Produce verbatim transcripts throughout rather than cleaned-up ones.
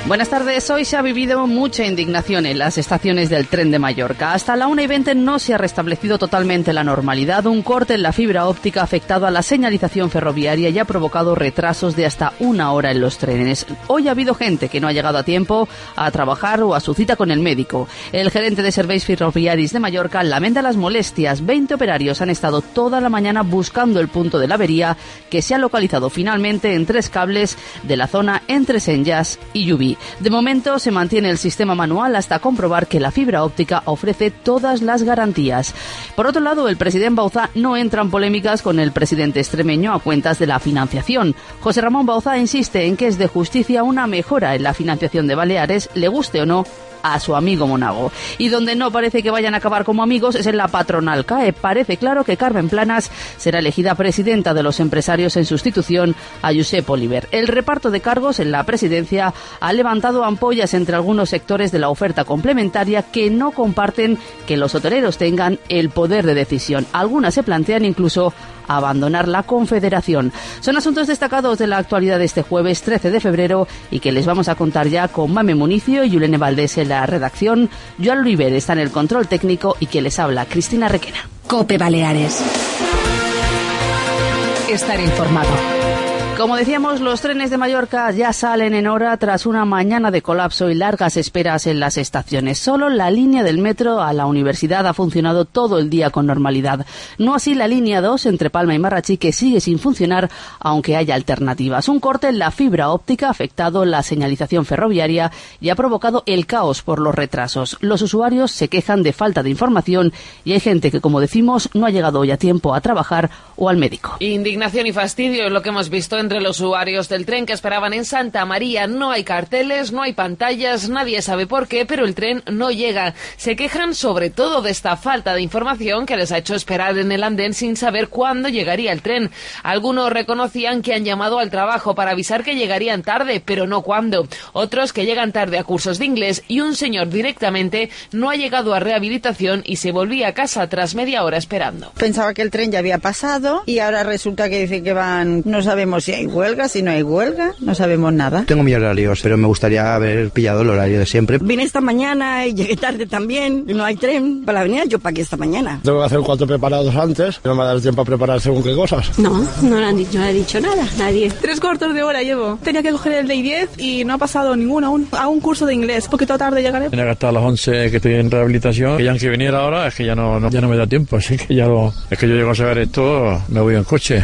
Buenas tardes. Hoy se ha vivido mucha indignación en las estaciones del tren de Mallorca. Hasta la una y veinte no se ha restablecido totalmente la normalidad. Un corte en la fibra óptica ha afectado a la señalización ferroviaria y ha provocado retrasos de hasta una hora en los trenes. Hoy ha habido gente que no ha llegado a tiempo a trabajar o a su cita con el médico. El gerente de Serveis Ferroviaris de Mallorca lamenta las molestias. veinte operarios han estado toda la mañana buscando el punto de la avería, que se ha localizado finalmente en tres cables de la zona entre Senjas y Llubí. De momento se mantiene el sistema manual hasta comprobar que la fibra óptica ofrece todas las garantías. Por otro lado, el presidente Bauzá no entra en polémicas con el presidente extremeño a cuentas de la financiación. José Ramón Bauzá insiste en que es de justicia una mejora en la financiación de Baleares, le guste o no a su amigo Monago. Y donde no parece que vayan a acabar como amigos es en la patronal C A E. Parece claro que Carmen Planas será elegida presidenta de los empresarios en sustitución a Josep Oliver. El reparto de cargos en la presidencia ha levantado ampollas entre algunos sectores de la oferta complementaria que no comparten que los hoteleros tengan el poder de decisión. Algunas se plantean incluso abandonar la Confederación. Son asuntos destacados de la actualidad de este jueves trece de febrero y que les vamos a contar ya con Mame Municio y Yulene Valdés en la redacción. Joan Oliver está en el control técnico y que les habla Cristina Requena. COPE Baleares. Estar informado. Como decíamos, los trenes de Mallorca ya salen en hora tras una mañana de colapso y largas esperas en las estaciones. Solo la línea del metro a la universidad ha funcionado todo el día con normalidad. No así la línea dos entre Palma y Marratxí, que sigue sin funcionar, aunque haya alternativas. Un corte en la fibra óptica ha afectado la señalización ferroviaria y ha provocado el caos por los retrasos. Los usuarios se quejan de falta de información y hay gente que, como decimos, no ha llegado hoy a tiempo a trabajar o al médico. Indignación y fastidio es lo que hemos visto en entre los usuarios del tren que esperaban en Santa María. No hay carteles, no hay pantallas, nadie sabe por qué, pero el tren no llega. Se quejan sobre todo de esta falta de información que les ha hecho esperar en el andén sin saber cuándo llegaría el tren. Algunos reconocían que han llamado al trabajo para avisar que llegarían tarde, pero no cuándo. Otros que llegan tarde a cursos de inglés y un señor directamente no ha llegado a rehabilitación y se volvía a casa tras media hora esperando. Pensaba que el tren ya había pasado y ahora resulta que dicen que van, no sabemos si hay huelga, si no hay huelga, no sabemos nada. Tengo mis horarios, pero me gustaría haber pillado el horario de siempre. Vine esta mañana y llegué tarde también, y no hay tren para la avenida, yo para aquí esta mañana. Tengo que hacer cuatro preparados antes, no me va a dar tiempo a preparar según qué cosas. No, no le han dicho, no le ha dicho nada, nadie. Tres cuartos de hora llevo. Tenía que coger el D I diez y no ha pasado ninguno aún. Hago un curso de inglés, un poquito tarde llegaré. Tenía que estar a las once que estoy en rehabilitación, que ya que viniera ahora es que ya no, no, ya no me da tiempo, así que ya lo, es que yo llego a saber esto, me voy en coche.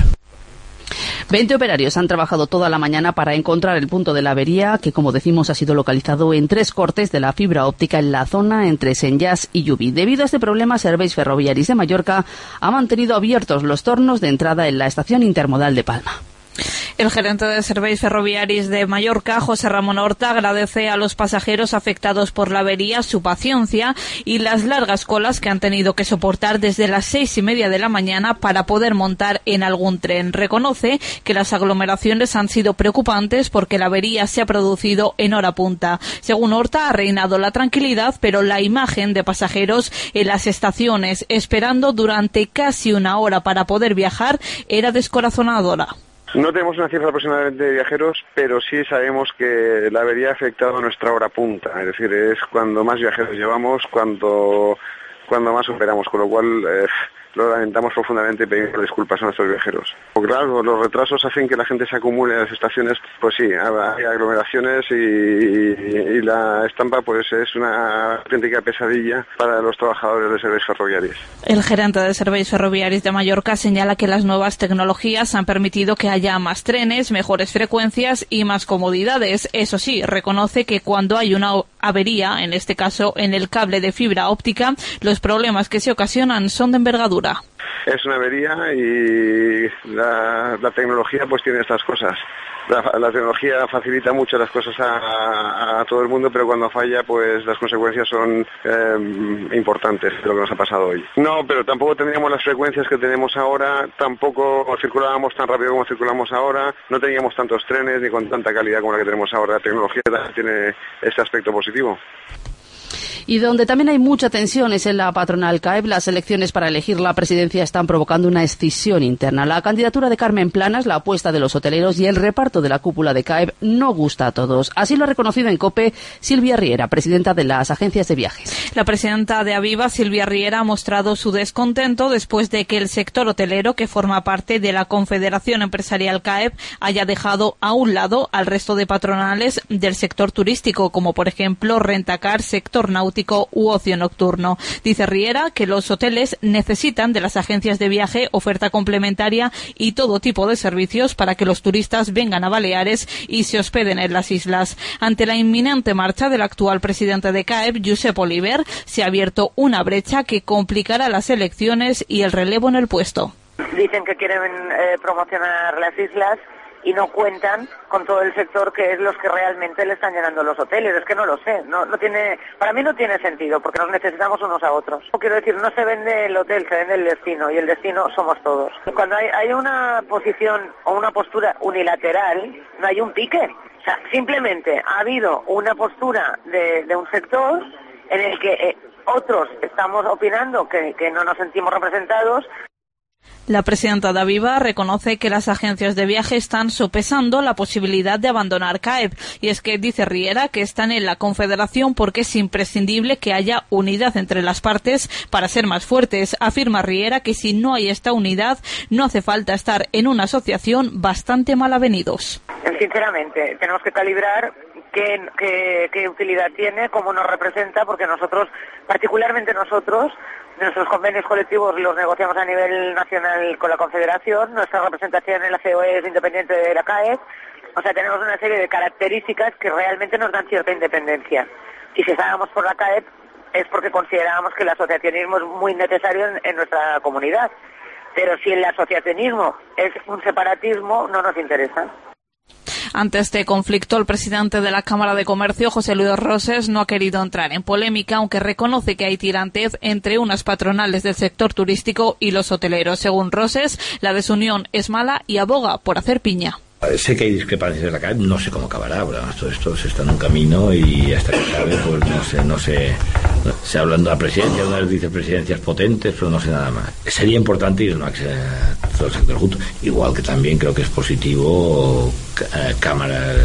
veinte operarios han trabajado toda la mañana para encontrar el punto de la avería, que, como decimos, ha sido localizado en tres cortes de la fibra óptica en la zona entre Senjas y Llubí. Debido a este problema, Serveis Ferroviaris de Mallorca ha mantenido abiertos los tornos de entrada en la estación intermodal de Palma. El gerente de Serveis Ferroviaris de Mallorca, José Ramón Horta, agradece a los pasajeros afectados por la avería su paciencia y las largas colas que han tenido que soportar desde las seis y media de la mañana para poder montar en algún tren. Reconoce que las aglomeraciones han sido preocupantes porque la avería se ha producido en hora punta. Según Horta, ha reinado la tranquilidad, pero la imagen de pasajeros en las estaciones esperando durante casi una hora para poder viajar era descorazonadora. No tenemos una cifra aproximadamente de viajeros, pero sí sabemos que la avería ha afectado a nuestra hora punta. Es decir, es cuando más viajeros llevamos, cuando, cuando más operamos, con lo cual eh, lo lamentamos profundamente y pedimos disculpas a nuestros viajeros. Porque claro, los retrasos hacen que la gente se acumule en las estaciones, pues sí, hay aglomeraciones y, y, y la estampa pues es una auténtica pesadilla para los trabajadores de Serveis Ferroviaris. El gerente de Serveis Ferroviaris de Mallorca señala que las nuevas tecnologías han permitido que haya más trenes, mejores frecuencias y más comodidades. Eso sí, reconoce que cuando hay una avería, en este caso en el cable de fibra óptica, los problemas que se ocasionan son de envergadura. Es una avería y la, la tecnología pues tiene estas cosas. La, la tecnología facilita mucho las cosas a, a, a todo el mundo, pero cuando falla pues las consecuencias son eh, importantes, lo que nos ha pasado hoy. No, pero tampoco tendríamos las frecuencias que tenemos ahora, tampoco circulábamos tan rápido como circulamos ahora, no teníamos tantos trenes ni con tanta calidad como la que tenemos ahora. La tecnología tiene este aspecto positivo. Y donde también hay mucha tensión es en la patronal C A E P. Las elecciones para elegir la presidencia están provocando una escisión interna. La candidatura de Carmen Planas, la apuesta de los hoteleros y el reparto de la cúpula de C A E P no gusta a todos. Así lo ha reconocido en COPE Silvia Riera, presidenta de las agencias de viajes. La presidenta de Aviva, Silvia Riera, ha mostrado su descontento después de que el sector hotelero, que forma parte de la Confederación Empresarial C A E P, haya dejado a un lado al resto de patronales del sector turístico, como por ejemplo Rentacar, sector náutico u ocio nocturno. Dice Riera que los hoteles necesitan de las agencias de viaje oferta complementaria y todo tipo de servicios para que los turistas vengan a Baleares y se hospeden en las islas. Ante la inminente marcha del actual presidente de C A E P, Josep Oliver, se ha abierto una brecha que complicará las elecciones y el relevo en el puesto. Dicen que quieren eh, promocionar las islas y no cuentan con todo el sector que es los que realmente le están llenando los hoteles. Es que no lo sé, no, no tiene, para mí no tiene sentido, porque nos necesitamos unos a otros. Quiero decir, no se vende el hotel, se vende el destino, y el destino somos todos. Cuando hay, hay una posición o una postura unilateral, no hay un pique. O sea, simplemente ha habido una postura de, de un sector en el que eh, otros estamos opinando que, que no nos sentimos representados. La presidenta de Aviva reconoce que las agencias de viaje están sopesando la posibilidad de abandonar C A E P, y es que dice Riera que están en la confederación porque es imprescindible que haya unidad entre las partes para ser más fuertes. Afirma Riera que si no hay esta unidad no hace falta estar en una asociación bastante mal avenidos. Sinceramente, tenemos que calibrar qué, qué, qué utilidad tiene, cómo nos representa, porque nosotros, particularmente nosotros, nuestros convenios colectivos los negociamos a nivel nacional con la Confederación, nuestra representación en la C O E es independiente de la C A E P, o sea, tenemos una serie de características que realmente nos dan cierta independencia. Y si estábamos por la C A E P es porque considerábamos que el asociacionismo es muy necesario en, en nuestra comunidad. Pero si el asociacionismo es un separatismo, no nos interesa. Ante este conflicto, el presidente de la Cámara de Comercio, José Luis Roses, no ha querido entrar en polémica, aunque reconoce que hay tirantez entre unas patronales del sector turístico y los hoteleros. Según Roses, la desunión es mala y aboga por hacer piña. Sé que hay discrepancias en la calle, no sé cómo acabará, pero todo esto se está en un camino y hasta que acabe, pues no sé, no sé, se habla de una presidencia, de unas vicepresidencias potentes, pero no sé nada más. Sería importante ir, ¿no?, a que sea todo el sector junto, igual que también creo que es positivo eh, cámaras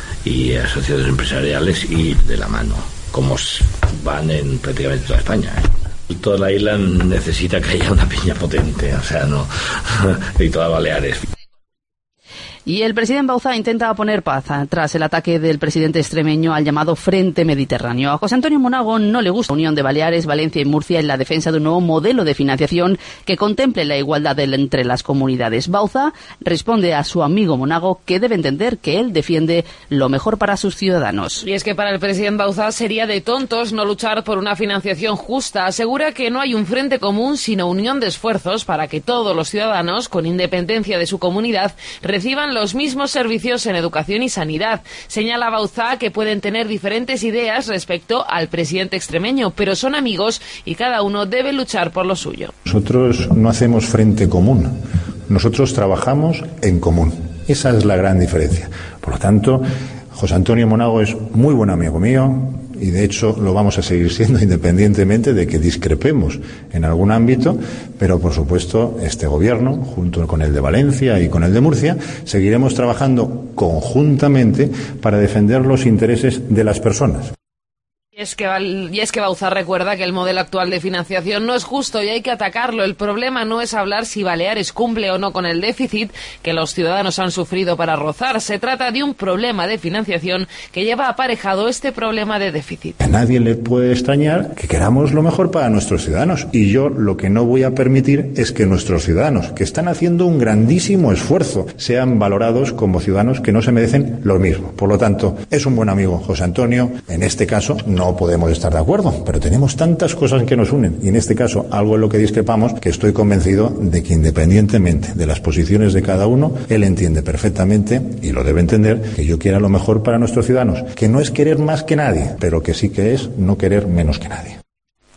y asociaciones empresariales y de la mano, como van en prácticamente toda España, ¿eh? Toda la isla necesita que haya una piña potente, o sea, no, y todas Baleares. Y el presidente Bauzá intenta poner paz tras el ataque del presidente extremeño al llamado Frente Mediterráneo. A José Antonio Monago no le gusta la unión de Baleares, Valencia y Murcia en la defensa de un nuevo modelo de financiación que contemple la igualdad entre las comunidades. Bauzá responde a su amigo Monago que debe entender que él defiende lo mejor para sus ciudadanos. Y es que para el presidente Bauzá sería de tontos no luchar por una financiación justa. Asegura que no hay un frente común, sino unión de esfuerzos para que todos los ciudadanos, con independencia de su comunidad, reciban los mismos servicios en educación y sanidad. Señala Bauzá que pueden tener diferentes ideas respecto al presidente extremeño, pero son amigos y cada uno debe luchar por lo suyo. Nosotros no hacemos frente común, nosotros trabajamos en común. Esa es la gran diferencia. Por lo tanto, José Antonio Monago es muy buen amigo mío y de hecho lo vamos a seguir siendo independientemente de que discrepemos en algún ámbito, pero por supuesto este gobierno, junto con el de Valencia y con el de Murcia, seguiremos trabajando conjuntamente para defender los intereses de las personas. Y es, que, y es que Bauzá recuerda que el modelo actual de financiación no es justo y hay que atacarlo. El problema no es hablar si Baleares cumple o no con el déficit que los ciudadanos han sufrido para rozar. Se trata de un problema de financiación que lleva aparejado este problema de déficit. A nadie le puede extrañar que queramos lo mejor para nuestros ciudadanos. Y yo lo que no voy a permitir es que nuestros ciudadanos, que están haciendo un grandísimo esfuerzo, sean valorados como ciudadanos que no se merecen lo mismo. Por lo tanto, es un buen amigo José Antonio. En este caso, no No podemos estar de acuerdo, pero tenemos tantas cosas que nos unen y en este caso algo en lo que discrepamos, que estoy convencido de que independientemente de las posiciones de cada uno, él entiende perfectamente y lo debe entender que yo quiera lo mejor para nuestros ciudadanos, que no es querer más que nadie, pero que sí que es no querer menos que nadie.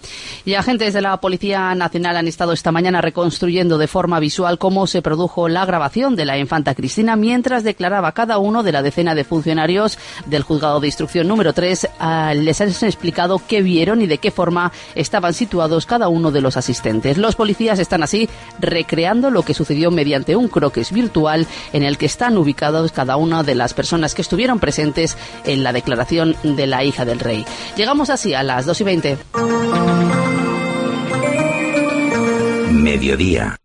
Y agentes de la Policía Nacional han estado esta mañana reconstruyendo de forma visual cómo se produjo la grabación de la infanta Cristina mientras declaraba cada uno de la decena de funcionarios del Juzgado de Instrucción número tres. Uh, les han explicado qué vieron y de qué forma estaban situados cada uno de los asistentes. Los policías están así recreando lo que sucedió mediante un croquis virtual en el que están ubicados cada una de las personas que estuvieron presentes en la declaración de la hija del rey. Llegamos así a las dos y veinte. Mediodía.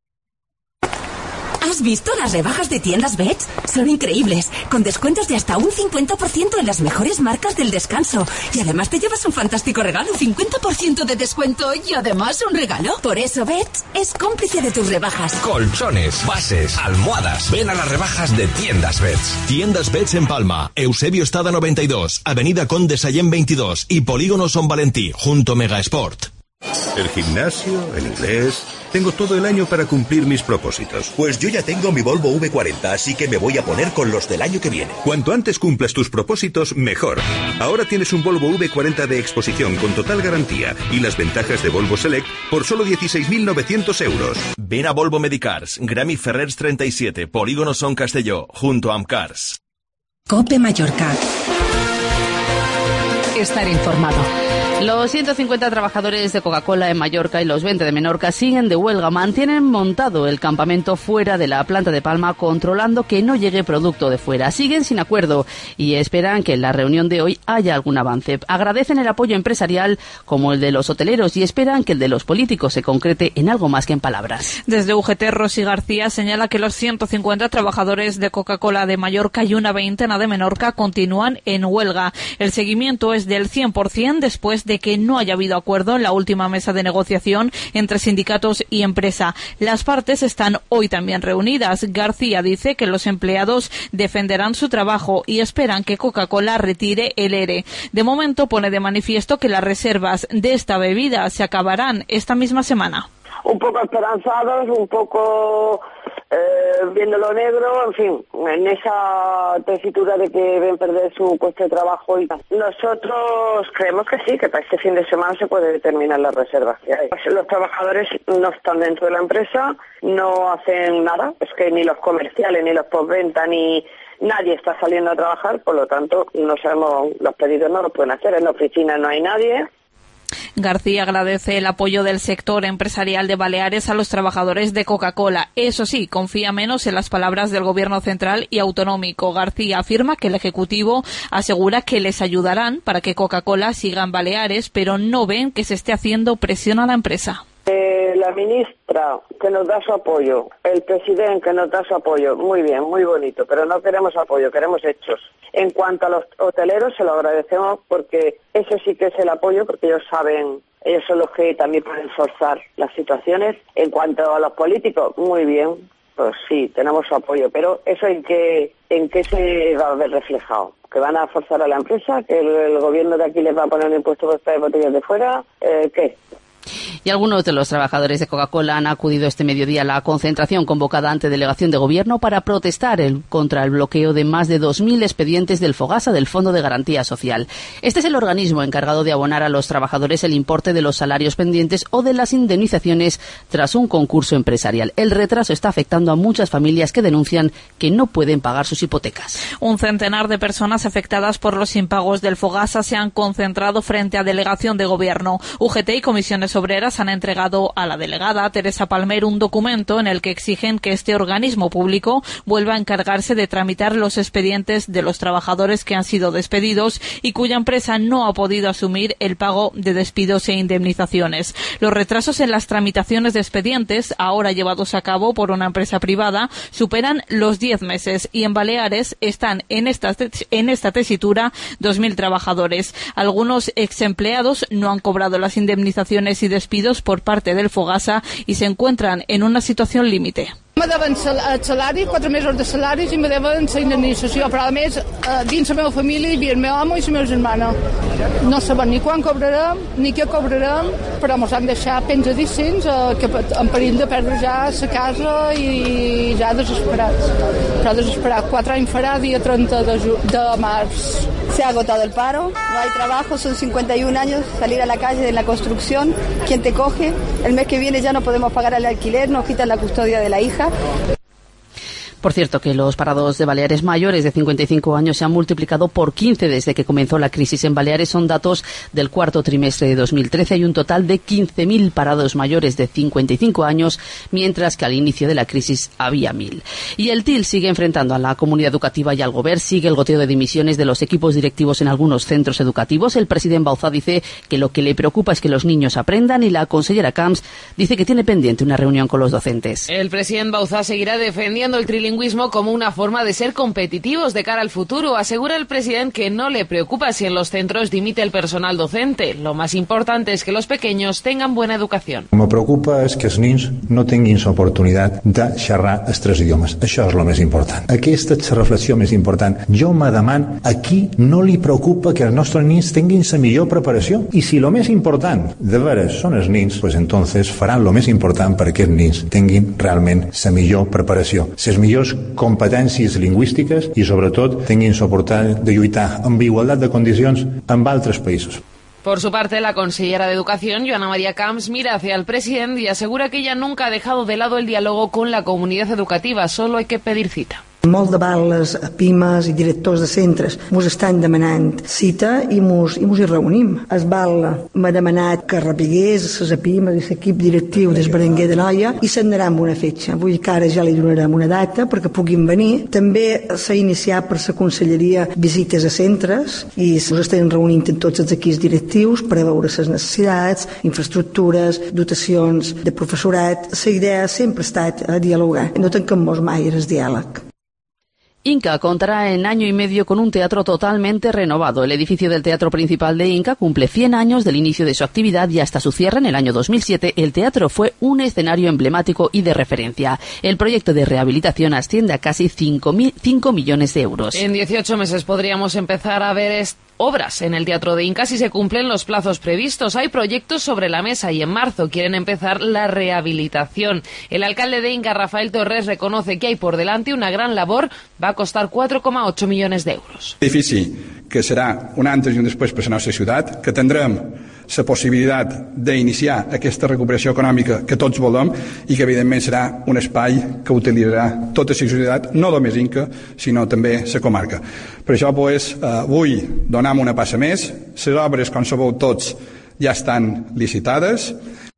¿Has visto las rebajas de Tiendas Bets? Son increíbles, con descuentos de hasta un cincuenta por ciento en las mejores marcas del descanso. Y además te llevas un fantástico regalo, cincuenta por ciento de descuento y además un regalo. Por eso Bets es cómplice de tus rebajas. Colchones, bases, almohadas. Ven a las rebajas de Tiendas Bets. Tiendas Bets en Palma, Eusebio Estada noventa y dos, Avenida Conde Sallén veintidós y Polígono Son Valentí, junto Mega Sport. El gimnasio, el inglés... Tengo todo el año para cumplir mis propósitos. Pues yo ya tengo mi Volvo V cuarenta, así que me voy a poner con los del año que viene. Cuanto antes cumplas tus propósitos, mejor. Ahora tienes un Volvo V cuarenta de exposición con total garantía y las ventajas de Volvo Select por solo dieciséis mil novecientos euros. Ven a Volvo Medicars, Grammy Ferrers treinta y siete, Polígono Son Castelló, junto a Amcars. COPE Mallorca. Estar informado. Los ciento cincuenta trabajadores de Coca-Cola en Mallorca y los veinte de Menorca siguen de huelga. Mantienen montado el campamento fuera de la planta de Palma, controlando que no llegue producto de fuera. Siguen sin acuerdo y esperan que en la reunión de hoy haya algún avance. Agradecen el apoyo empresarial como el de los hoteleros y esperan que el de los políticos se concrete en algo más que en palabras. Desde U G T, Rosy García señala que los ciento cincuenta trabajadores de Coca-Cola de Mallorca y una veintena de Menorca continúan en huelga. El seguimiento es del cien por ciento después de de que no haya habido acuerdo en la última mesa de negociación entre sindicatos y empresa. Las partes están hoy también reunidas. García dice que los empleados defenderán su trabajo y esperan que Coca-Cola retire el ERE. De momento pone de manifiesto que las reservas de esta bebida se acabarán esta misma semana. Un poco esperanzados, un poco eh, viendo lo negro, en fin, en esa tesitura de que ven perder su puesto de trabajo. Y nosotros creemos que sí, que para este fin de semana se puede determinar las reservas que hay. Los trabajadores no están dentro de la empresa, no hacen nada, es que ni los comerciales, ni los postventa, ni nadie está saliendo a trabajar, por lo tanto no sabemos, los pedidos no los pueden hacer, en la oficina no hay nadie. García agradece el apoyo del sector empresarial de Baleares a los trabajadores de Coca-Cola. Eso sí, confía menos en las palabras del Gobierno central y autonómico. García afirma que el Ejecutivo asegura que les ayudarán para que Coca-Cola siga en Baleares, pero no ven que se esté haciendo presión a la empresa. Eh, la ministra que nos da su apoyo, el presidente que nos da su apoyo, muy bien, muy bonito, pero no queremos apoyo, queremos hechos. En cuanto a los hoteleros, se lo agradecemos porque eso sí que es el apoyo, porque ellos saben, ellos son los que también pueden forzar las situaciones. En cuanto a los políticos, muy bien, pues sí, tenemos su apoyo, pero eso en qué, en qué se va a ver reflejado. Que van a forzar a la empresa, que el, el gobierno de aquí les va a poner un impuesto por traer botellas de fuera, eh, ¿qué? Y algunos de los trabajadores de Coca-Cola han acudido este mediodía a la concentración convocada ante delegación de gobierno para protestar el, contra el bloqueo de más de dos mil expedientes del Fogasa del Fondo de Garantía Social. Este es el organismo encargado de abonar a los trabajadores el importe de los salarios pendientes o de las indemnizaciones tras un concurso empresarial. El retraso está afectando a muchas familias que denuncian que no pueden pagar sus hipotecas. Un centenar de personas afectadas por los impagos del Fogasa se han concentrado frente a delegación de gobierno. U G T y comisiones obreras han entregado a la delegada Teresa Palmer un documento en el que exigen que este organismo público vuelva a encargarse de tramitar los expedientes de los trabajadores que han sido despedidos y cuya empresa no ha podido asumir el pago de despidos e indemnizaciones. Los retrasos en las tramitaciones de expedientes, ahora llevados a cabo por una empresa privada, superan los diez meses y en Baleares están en esta, en esta tesitura dos mil trabajadores. Algunos exempleados no han cobrado las indemnizaciones y despidos por parte del Fogasa y se encuentran en una situación límite. Me deuen el salari, quatre mesos de salaris i me deuen la indemnització, però a més dins la meva família hi havia el meu home i la meva germana. No sabem ni quan cobrarem ni què cobrarem, però ens han deixat penjadíssims que en perill de perdre ja la casa i ja desesperats. Però desesperats, quatre anys farà dia trenta de març. Se ha agotado el paro, no hay trabajo, son cincuenta y un años, salir a la calle en la construcción, ¿quién te coge? El mes que viene ya no podemos pagar el alquiler, nos quitan la custodia de la hija. Por cierto, que los parados de Baleares mayores de cincuenta y cinco años se han multiplicado por quince desde que comenzó la crisis en Baleares. Son datos del cuarto trimestre de dos mil trece. Hay un total de quince mil parados mayores de cincuenta y cinco años, mientras que al inicio de la crisis había mil. Y el T I L sigue enfrentando a la comunidad educativa y al Govern. Sigue el goteo de dimisiones de los equipos directivos en algunos centros educativos. El presidente Bauzá dice que lo que le preocupa es que los niños aprendan, y la consellera Camps dice que tiene pendiente una reunión con los docentes. El presidente Bauzá seguirá defendiendo el trilingüismo como una forma de ser competitivos de cara al futuro. Asegura el presidente que no le preocupa si en los centros dimite el personal docente. Lo más importante es que los pequeños tengan buena educación. Me preocupa és que els nens no tinguin l'oportunitat de xerrar els tres idiomes. Això és el més important. Aquesta és la reflexió més important. Jo me deman a qui no li preocupa que els nostres nens tinguin la millor preparació. I si el més important de veres són els nens, pues entonces faran el més important perquè els nens tinguin realment la millor preparació, les millors competències lingüístiques i sobretot tinguin l'oportunitat de lluitar amb igualtat de condicions amb altres països. Por su parte, la consellera de Educación, Joana María Camps, mira hacia el presidente y asegura que ella nunca ha dejado de lado el diálogo con la comunidad educativa, solo hay que pedir cita. Molt de vegades les pimes i directors de centres mos estan demanant cita i mos, i mos hi reunim. Es val m'ha demanat que repigués les pimes i l'equip directiu del Berenguer de Noia i s'anarà amb una fetge. Vull que ara ja li donarem una data perquè puguin venir. També s'ha iniciat per la conselleria visites a centres i ens estem reunint amb tots els equips directius per a veure les necessitats, infraestructures, dotacions de professorat. La idea sempre ha estat a dialogar. No tanquem-nos mai el diàleg. Inca contará en año y medio con un teatro totalmente renovado. El edificio del Teatro Principal de Inca cumple cien años del inicio de su actividad y hasta su cierre en el año dos mil siete el teatro fue un escenario emblemático y de referencia. El proyecto de rehabilitación asciende a casi cinco millones de euros. En dieciocho meses podríamos empezar a ver est- obras en el Teatro de Inca si se cumplen los plazos previstos. Hay proyectos sobre la mesa y en marzo quieren empezar la rehabilitación. El alcalde de Inca, Rafael Torres, reconoce que hay por delante una gran labor. Va a costar cuatro coma ocho millones de euros. Edifici que serà un antes i un després per a la nostra ciutat, que tindrem la possibilitat d'iniciar aquesta recuperació econòmica que tots volem i que evidentment serà un espai que utilitzarà tota la ciutat, no només Inca, sinó també la comarca. Per això pues, eh, vull donar una passa més. Les obres, com sabeu tots, ja estan licitades.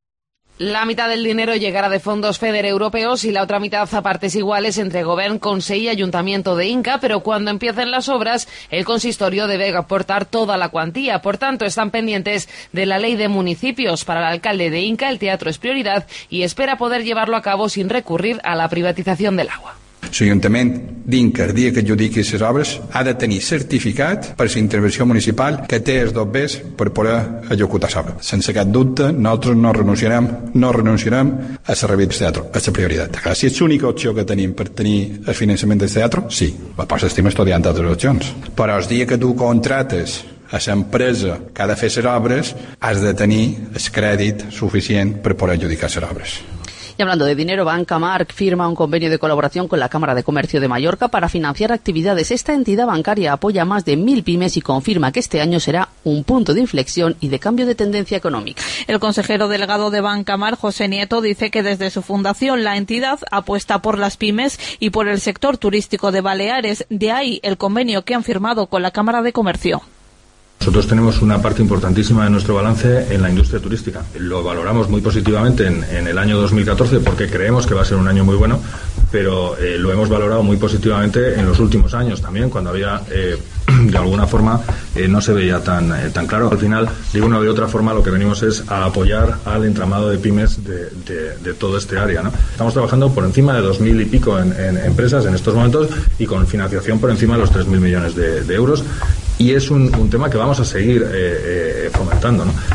La mitad del dinero llegará de fondos FEDER europeos y la otra mitad a partes iguales entre Govern, Consell y Ayuntamiento de Inca, pero cuando empiecen las obras, el consistorio debe aportar toda la cuantía. Por tanto, están pendientes de la ley de municipios. Para el alcalde de Inca, el teatro es prioridad y espera poder llevarlo a cabo sin recurrir a la privatización del agua. L'Ajuntament d'Inca, el dia que adjudiqui les obres, ha de tenir certificat per la intervenció municipal que té els dobbers per poder executar l'obra. Sense cap dubte, nosaltres no renunciarem, no renunciarem a la rehabilitació del teatre, és la prioritat. Clar, si és l'única opció que tenim per tenir el finançament del teatre, sí, però estem estudiant altres opcions. Però el dia que tu contrates a l'empresa que ha de fer les obres, has de tenir el crèdit suficient per poder adjudicar les obres. Y hablando de dinero, Banca Marc firma un convenio de colaboración con la Cámara de Comercio de Mallorca para financiar actividades. Esta entidad bancaria apoya a más de mil pymes y confirma que este año será un punto de inflexión y de cambio de tendencia económica. El consejero delegado de Banca Marc, José Nieto, dice que desde su fundación la entidad apuesta por las pymes y por el sector turístico de Baleares. De ahí el convenio que han firmado con la Cámara de Comercio. Nosotros tenemos una parte importantísima de nuestro balance en la industria turística. Lo valoramos muy positivamente en, en el año dos mil catorce porque creemos que va a ser un año muy bueno, pero eh, lo hemos valorado muy positivamente en los últimos años también, cuando había, eh, de alguna forma, eh, no se veía tan, eh, tan claro. Al final, de una o de otra forma, lo que venimos es a apoyar al entramado de pymes de, de, de todo este área, ¿no? Estamos trabajando por encima de dos mil y pico en, en empresas en estos momentos y con financiación por encima de los tres mil millones de, de euros. Y es un, un tema que vamos a seguir eh, eh, fomentando, ¿no?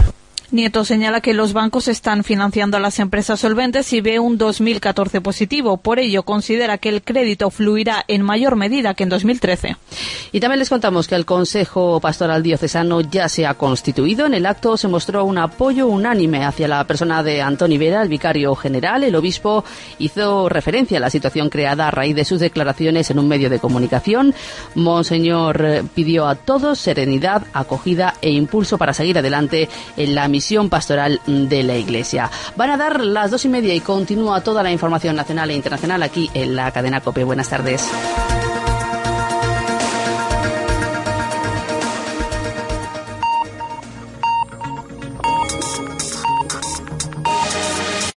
Nieto señala que los bancos están financiando a las empresas solventes y ve un dos mil catorce positivo. Por ello, considera que el crédito fluirá en mayor medida que en dos mil trece. Y también les contamos que el Consejo Pastoral Diocesano ya se ha constituido. En el acto se mostró un apoyo unánime hacia la persona de Antoni Vera, el vicario general. El obispo hizo referencia a la situación creada a raíz de sus declaraciones en un medio de comunicación. Monseñor pidió a todos serenidad, acogida e impulso para seguir adelante en la misión pastoral de la Iglesia. Van a dar las dos y media y continúa toda la información nacional e internacional aquí en la cadena COPE. Buenas tardes.